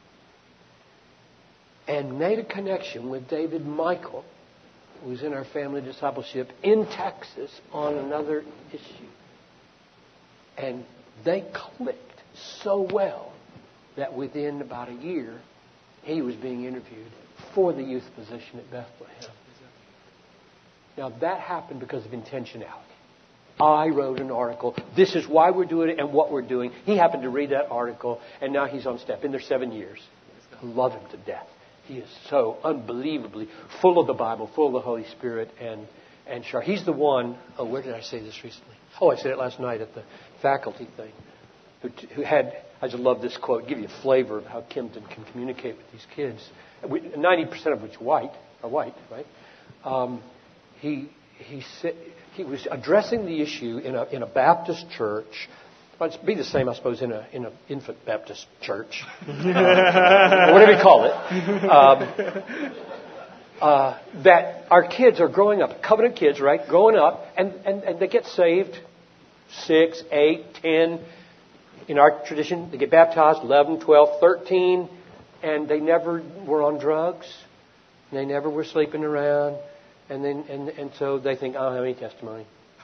And made a connection with David Michael, who was in our family discipleship in Texas on another issue. And they clicked so well that within about a year, he was being interviewed for the youth position at Bethlehem. Now, that happened because of intentionality. I wrote an article. This is why we're doing it and what we're doing. He happened to read that article, and now he's on staff. Been there 7 years. I love him to death. He is so unbelievably full of the Bible, full of the Holy Spirit, and sharp. He's the one. Oh, where did I say this recently? Oh, I said it last night at the faculty thing. Who had, I just love this quote, give you a flavor of how Kempton can communicate with these kids. 90% of which are white, right? He said he was addressing the issue in a Baptist church. Well, it'd be the same, I suppose, in an infant Baptist church, whatever you call it. That our kids are growing up, covenant kids, right? Growing up, and they get saved 6, 8, 10. In our tradition, they get baptized 11, 12, 13, and they never were on drugs. They never were sleeping around. And so they think, I don't have any testimony.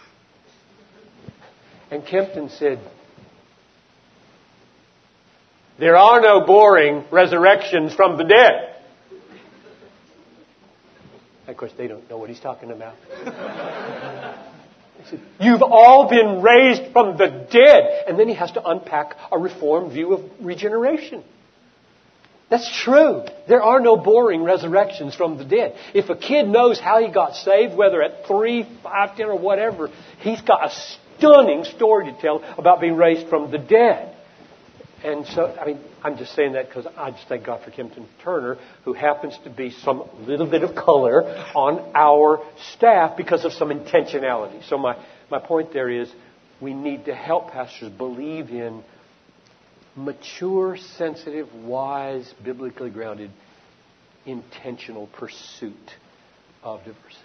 And Kempton said, there are no boring resurrections from the dead. Of course, they don't know what he's talking about. He said, you've all been raised from the dead. And then he has to unpack a Reformed view of regeneration. That's true. There are no boring resurrections from the dead. If a kid knows how he got saved, whether at 3, 5, 10, or whatever, he's got a stunning story to tell about being raised from the dead. And so, I mean, I'm just saying that because I just thank God for Kempton Turner, who happens to be some little bit of color on our staff because of some intentionality. So my point there is we need to help pastors believe in mature, sensitive, wise, biblically grounded, intentional pursuit of diversity.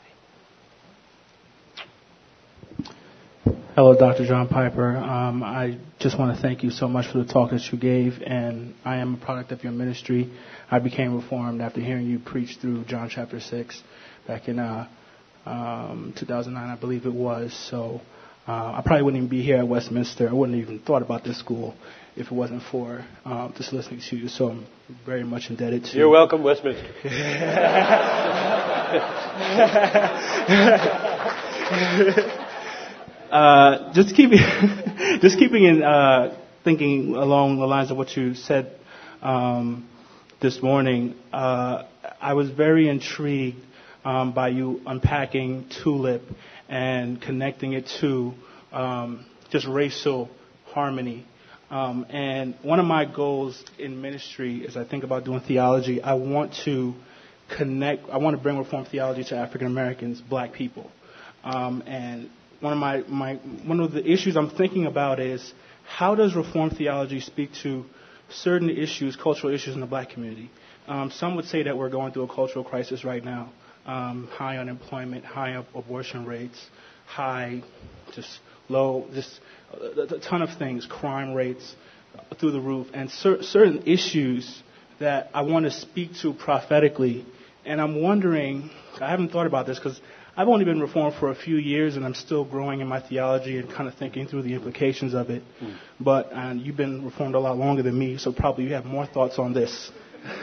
Hello, Dr. John Piper. I just want to thank you so much for the talk that you gave, and I am a product of your ministry. I became reformed after hearing you preach through John chapter 6 back in 2009, I believe it was. So I probably wouldn't even be here at Westminster. I wouldn't have even thought about this school if it wasn't for just listening to you. So I'm very much indebted to you. You're welcome, Westminster. Just keeping in thinking along the lines of what you said this morning, I was very intrigued by you unpacking TULIP and connecting it to just racial harmony. And one of my goals in ministry, as I think about doing theology, I want to bring Reformed theology to African Americans, black people. And one of the issues I'm thinking about is how does Reformed theology speak to certain issues, cultural issues in the black community? Some would say that we're going through a cultural crisis right now. High unemployment, high abortion rates, a ton of things, crime rates through the roof, and certain issues that I want to speak to prophetically. And I'm wondering, I haven't thought about this because I've only been Reformed for a few years, and I'm still growing in my theology and kind of thinking through the implications of it. But you've been Reformed a lot longer than me, so probably you have more thoughts on this.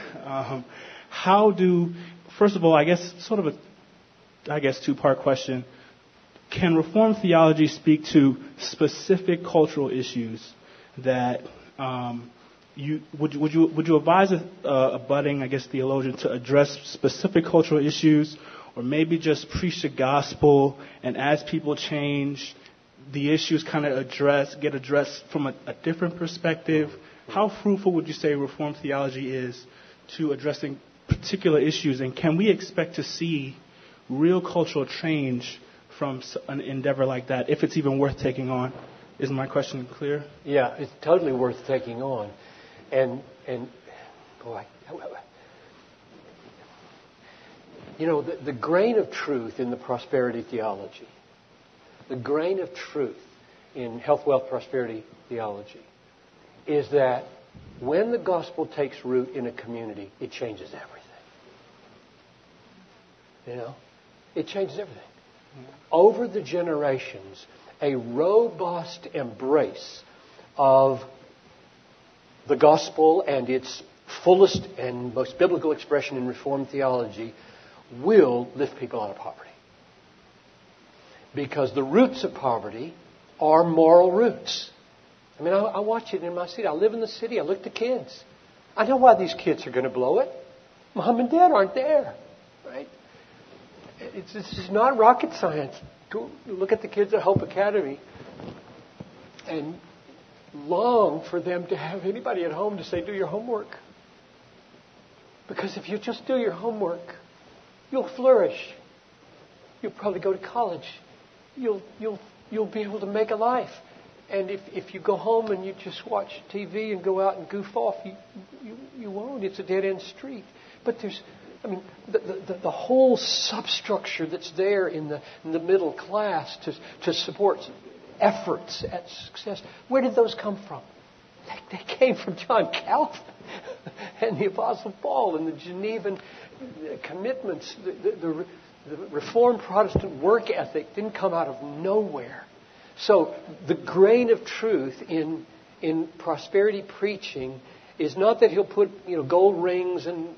First of all, I guess sort of two-part question. Can Reformed theology speak to specific cultural issues that would you advise a budding, theologian to address specific cultural issues, or maybe just preach the gospel, and as people change, the issues kind of get addressed from a different perspective? How fruitful would you say Reformed theology is to addressing particular issues, and can we expect to see real cultural change from an endeavor like that, if it's even worth taking on? Is my question clear? Yeah, it's totally worth taking on. And boy, the grain of truth in the prosperity theology, the grain of truth in health, wealth, prosperity theology is that when the gospel takes root in a community, it changes everything. It changes everything. Over the generations, a robust embrace of the gospel and its fullest and most biblical expression in Reformed theology will lift people out of poverty. Because the roots of poverty are moral roots. I mean, I watch it in my city. I live in the city. I look at the kids. I know why these kids are going to blow it. Mom and Dad aren't there, right? This is not rocket science. Go look at the kids at Hope Academy and long for them to have anybody at home to say, do your homework. Because if you just do your homework, you'll flourish. You'll probably go to college. You'll be able to make a life. And if you go home and you just watch TV and go out and goof off, you won't. It's a dead-end street. But the whole substructure that's there in the middle class to support efforts at success, where did those come from? They came from John Calvin and the Apostle Paul and the Genevan commitments. The Reformed Protestant work ethic didn't come out of nowhere. So the grain of truth in prosperity preaching is not that he'll put gold rings and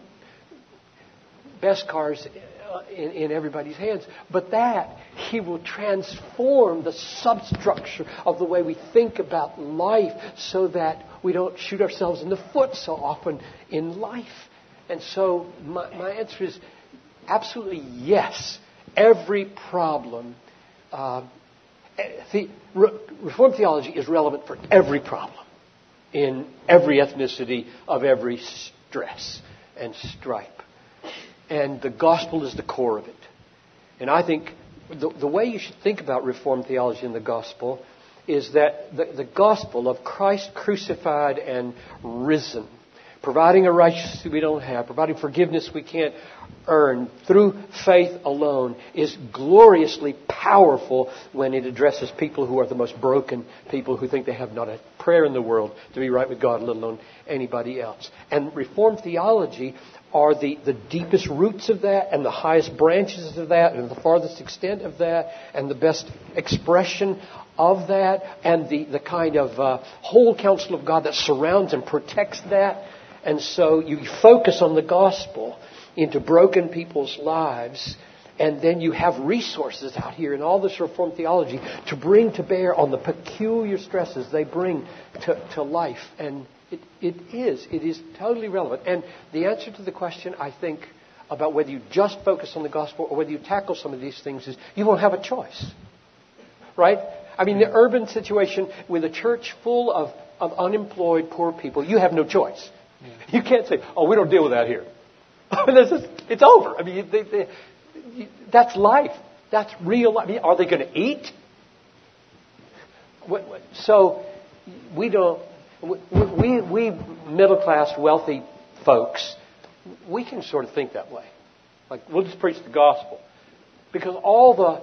best cars in everybody's hands, but that he will transform the substructure of the way we think about life so that we don't shoot ourselves in the foot so often in life. And so my answer is absolutely yes. Every problem, Reformed theology is relevant for every problem in every ethnicity of every stress and stripe. And the gospel is the core of it. And I think the way you should think about Reformed theology in the gospel is that the gospel of Christ crucified and risen, providing a righteousness we don't have, providing forgiveness we can't earn through faith alone, is gloriously powerful when it addresses people who are the most broken, people who think they have not a prayer in the world to be right with God, let alone anybody else. And Reformed theology are the deepest roots of that and the highest branches of that and the farthest extent of that and the best expression of that and the kind of whole counsel of God that surrounds and protects that. And so you focus on the gospel into broken people's lives, and then you have resources out here in all this Reformed theology to bring to bear on the peculiar stresses they bring to life. And it is totally relevant. And the answer to the question, I think, about whether you just focus on the gospel or whether you tackle some of these things is you won't have a choice. Right? I mean, the urban situation with a church full of unemployed poor people, you have no choice. You can't say, oh, we don't deal with that here. It's over. I mean, that's life. That's real life. I mean, are they going to eat? So we don't. We middle class, wealthy folks, we can sort of think that way. Like, we'll just preach the gospel, because all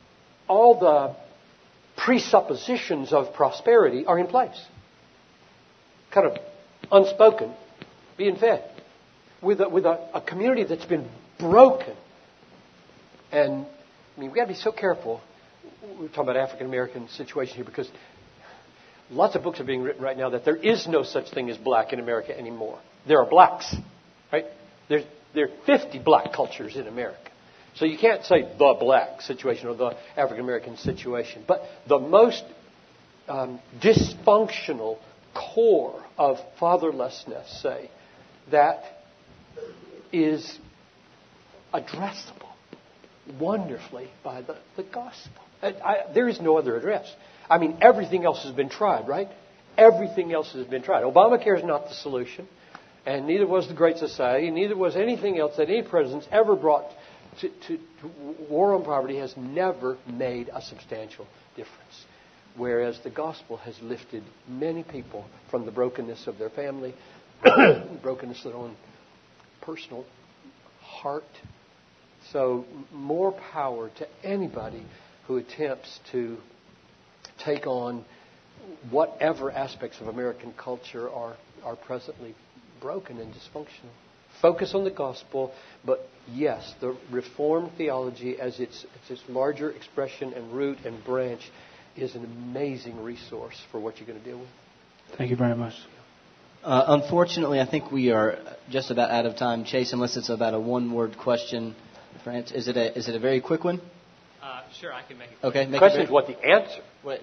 the presuppositions of prosperity are in place, kind of unspoken, being fed. With a community that's been broken. And, I mean, we've got to be so careful. We're talking about African American situation here because lots of books are being written right now that there is no such thing as black in America anymore. There are blacks, right? There are 50 black cultures in America. So you can't say the black situation or the African American situation. But the most dysfunctional core of fatherlessness, say, that is addressable wonderfully by the gospel. There is no other address. I mean, everything else has been tried, right? Everything else has been tried. Obamacare is not the solution, and neither was the Great Society, neither was anything else that any president's ever brought to war on poverty has never made a substantial difference. Whereas the gospel has lifted many people from the brokenness of their family, brokenness of their own personal heart. So more power to anybody who attempts to take on whatever aspects of American culture are presently broken and dysfunctional. Focus on the gospel, but yes, the Reformed theology as its larger expression and root and branch is an amazing resource for what you're going to deal with. Thank you very much. Unfortunately, I think we are just about out of time. Chase, unless it's about a one-word question, France, is it a very quick one? Sure, I can make it. Okay, the question is what the answer.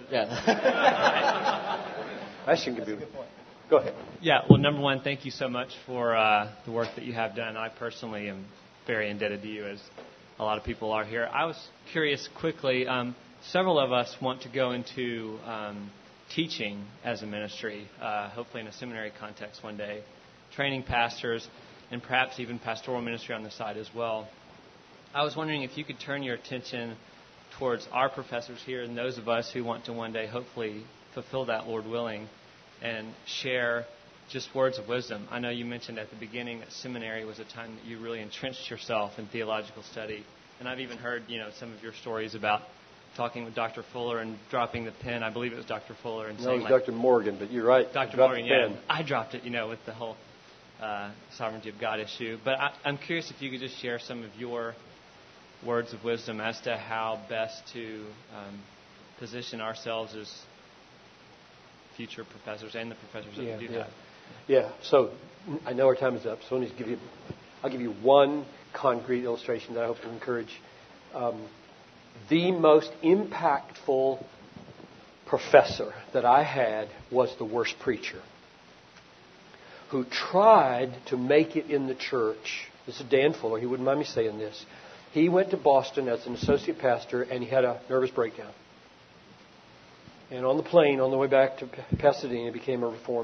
Yeah. I should give you. Go ahead. Yeah. Well, number one, thank you so much for the work that you have done. I personally am very indebted to you, as a lot of people are here. I was curious quickly. Several of us want to go into teaching as a ministry, hopefully in a seminary context one day, training pastors, and perhaps even pastoral ministry on the side as well. I was wondering if you could turn your attention towards our professors here and those of us who want to one day hopefully fulfill that, Lord willing, and share just words of wisdom. I know you mentioned at the beginning that seminary was a time that you really entrenched yourself in theological study, and I've even heard some of your stories about talking with Dr. Fuller and dropping the pen. I believe it was Dr. Fuller. And no, it was Dr. Morgan, but you're right. Dr. Morgan, yeah. I dropped it, with the whole sovereignty of God issue. But I'm curious if you could just share some of your words of wisdom as to how best to position ourselves as future professors and the professors that we do have. Yeah. So I know our time is up, so I'll give you one concrete illustration that I hope to encourage. The most impactful professor that I had was the worst preacher, who tried to make it in the church. This is Dan Fuller. He wouldn't mind me saying this. He went to Boston as an associate pastor, and he had a nervous breakdown. And on the plane, on the way back to Pasadena, he became a Reformed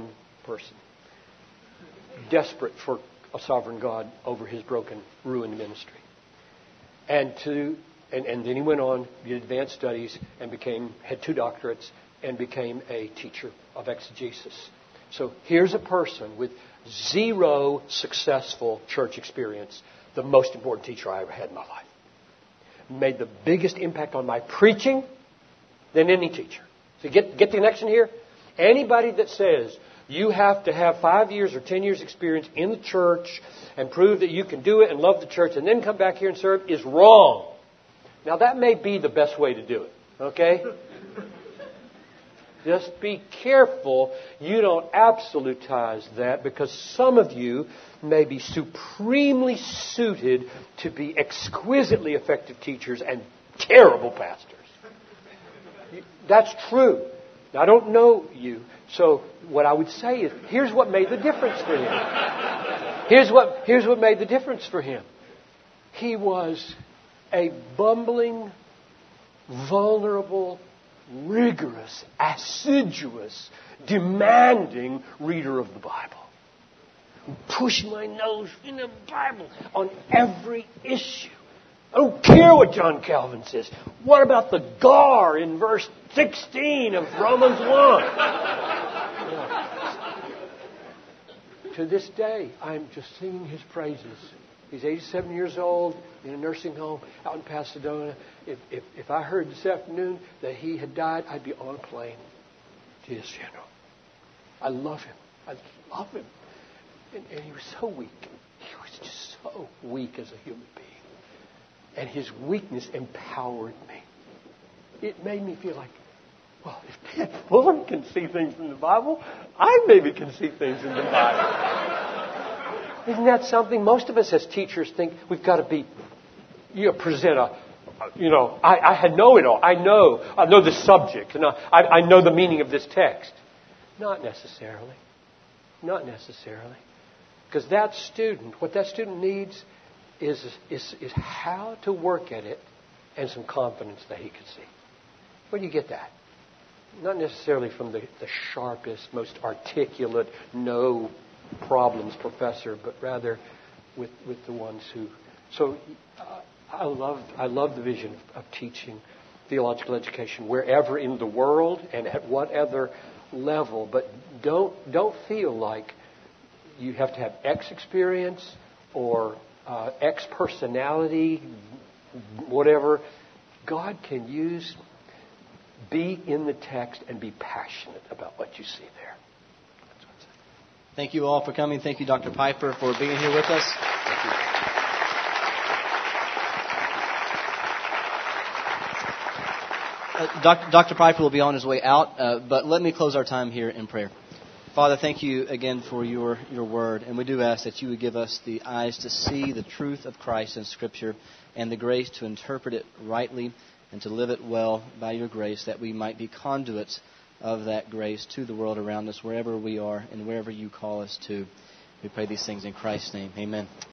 person, desperate for a sovereign God over his broken, ruined ministry. And then he went on, did advanced studies, and had 2 doctorates, and became a teacher of exegesis. So here's a person with 0 successful church experience, the most important teacher I ever had in my life. Made the biggest impact on my preaching than any teacher. So get the connection here? Anybody that says you have to have 5 years or 10 years experience in the church and prove that you can do it and love the church and then come back here and serve is wrong. Now that may be the best way to do it. Okay? Just be careful you don't absolutize that, because some of you may be supremely suited to be exquisitely effective teachers and terrible pastors. That's true. Now, I don't know you, so what I would say is, here's what made the difference for him. Here's what made the difference for him. He was a bumbling, vulnerable, rigorous, assiduous, demanding reader of the Bible. Push my nose in the Bible on every issue. I don't care what John Calvin says. What about the gar in verse 16 of Romans 1? To this day, I'm just singing his praises. He's 87 years old, in a nursing home out in Pasadena. If I heard this afternoon that he had died, I'd be on a plane to his funeral. I love him. I love him. And he was so weak. He was just so weak as a human being. And his weakness empowered me. It made me feel like, well, if Ted Fulham can see things in the Bible, I maybe can see things in the Bible. Isn't that something? Most of us as teachers think we've got to be, present I know it all. I know the subject, and I know the meaning of this text. Not necessarily. Not necessarily. Because what that student needs is how to work at it and some confidence that he can see. Where do you get that? Not necessarily from the sharpest, most articulate, no problems professor, but rather with the ones who. So I love the vision of teaching theological education wherever in the world and at whatever level. But don't feel like you have to have X experience or X personality, whatever. God can be in the text and be passionate about what you see there. Thank you all for coming. Thank you, Dr. Piper, for being here with us. Thank you. Dr. Piper will be on his way out, but let me close our time here in prayer. Father, thank you again for your word, and we do ask that you would give us the eyes to see the truth of Christ in Scripture and the grace to interpret it rightly and to live it well by your grace, that we might be conduits of that grace to the world around us, wherever we are and wherever you call us to. We pray these things in Christ's name. Amen.